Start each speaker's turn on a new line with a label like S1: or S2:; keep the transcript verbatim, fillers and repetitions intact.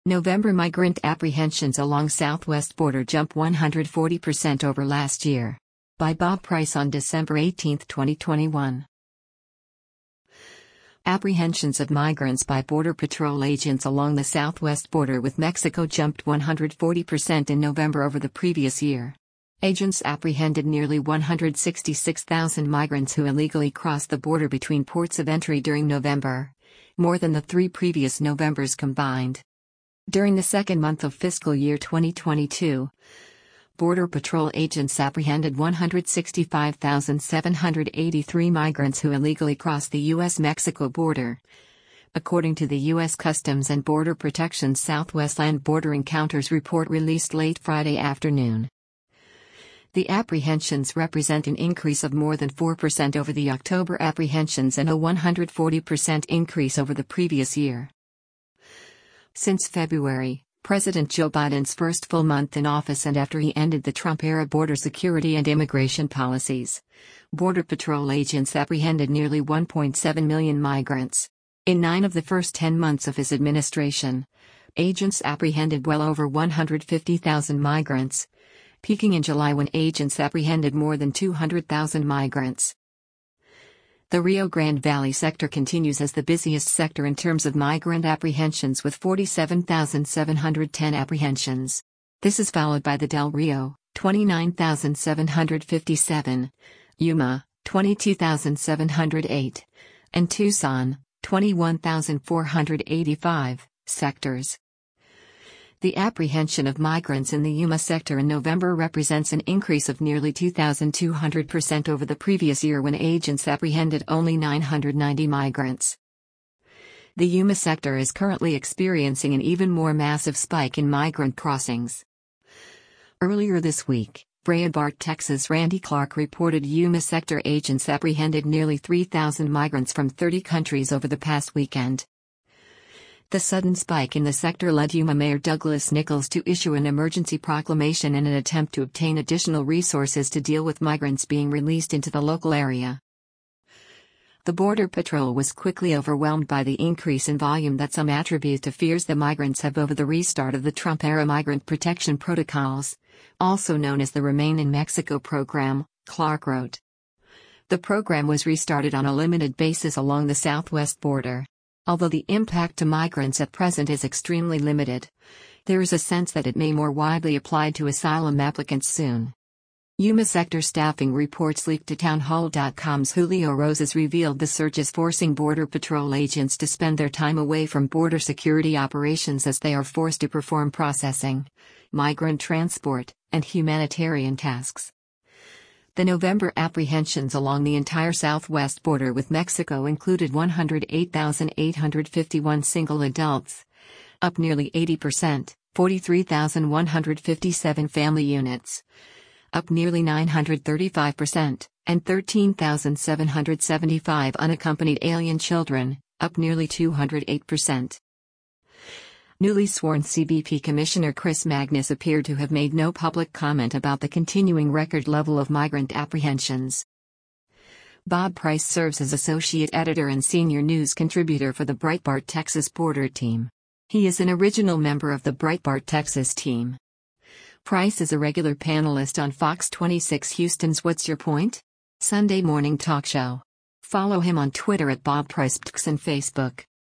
S1: November migrant apprehensions along southwest border jump one hundred forty percent over last year. By Bob Price on December eighteenth, twenty twenty-one. Apprehensions of migrants by Border Patrol agents along the southwest border with Mexico jumped one hundred forty percent in November over the previous year. Agents apprehended nearly one hundred sixty-six thousand migrants who illegally crossed the border between ports of entry during November, more than the three previous Novembers combined. During the second month of fiscal year twenty twenty-two, Border Patrol agents apprehended one hundred sixty-five thousand seven hundred eighty-three migrants who illegally crossed the U S Mexico border, according to the U S Customs and Border Protection's Southwest Land Border Encounters report released late Friday afternoon. The apprehensions represent an increase of more than four percent over the October apprehensions and a one hundred forty percent increase over the previous year. Since February, President Joe Biden's first full month in office and after he ended the Trump-era border security and immigration policies, Border Patrol agents apprehended nearly one point seven million migrants. In nine of the first ten months of his administration, agents apprehended well over one hundred fifty thousand migrants, peaking in July when agents apprehended more than two hundred thousand migrants. The Rio Grande Valley sector continues as the busiest sector in terms of migrant apprehensions with forty-seven thousand seven hundred ten apprehensions. This is followed by the Del Rio, twenty-nine thousand seven hundred fifty-seven, Yuma, twenty-two thousand seven hundred eight, and Tucson, twenty-one thousand four hundred eighty-five, sectors. The apprehension of migrants in the Yuma sector in November represents an increase of nearly two thousand two hundred percent over the previous year when agents apprehended only nine hundred ninety migrants. The Yuma sector is currently experiencing an even more massive spike in migrant crossings. Earlier this week, Breitbart Texas' Randy Clark reported Yuma sector agents apprehended nearly three thousand migrants from thirty countries over the past weekend. The sudden spike in the sector led Yuma Mayor Douglas Nichols to issue an emergency proclamation in an attempt to obtain additional resources to deal with migrants being released into the local area. The Border Patrol was quickly overwhelmed by the increase in volume that some attribute to fears the migrants have over the restart of the Trump-era migrant protection protocols, also known as the Remain in Mexico program, Clark wrote. The program was restarted on a limited basis along the southwest border. Although the impact to migrants at present is extremely limited, there is a sense that it may more widely apply to asylum applicants soon. Yuma sector staffing reports leaked to townhall dot com's Julio Rosas revealed the surge is forcing Border Patrol agents to spend their time away from border security operations as they are forced to perform processing, migrant transport, and humanitarian tasks. The November apprehensions along the entire southwest border with Mexico included one hundred eight thousand eight hundred fifty-one single adults, up nearly eighty percent, forty-three thousand one hundred fifty-seven family units, up nearly nine hundred thirty-five percent, and thirteen thousand seven hundred seventy-five unaccompanied alien children, up nearly two hundred eight percent. Newly sworn C B P Commissioner Chris Magnus appeared to have made no public comment about the continuing record level of migrant apprehensions. Bob Price serves as associate editor and senior news contributor for the Breitbart Texas Border team. He is an original member of the Breitbart Texas team. Price is a regular panelist on Fox twenty-six Houston's What's Your Point? Sunday morning talk show. Follow him on Twitter at Bob Price and Facebook.